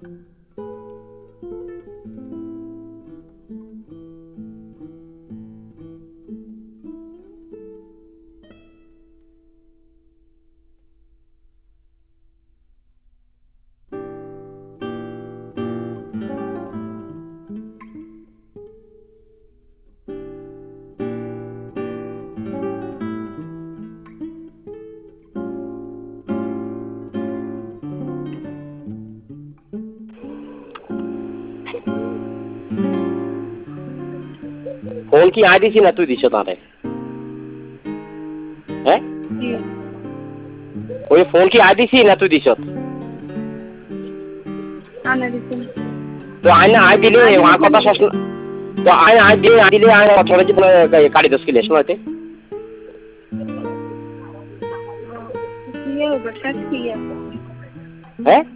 Phone কি I দিছি না তুই দিছ তারে? হ্যাঁ ওই ফোন কি আই দিছি না তুই দিছ? তো আইনা আই দিলে আমার কথা শেষ না। তো আই দিলে আই কথা জীবনে কাটি দশ কিলে শোনাতে। হ্যাঁ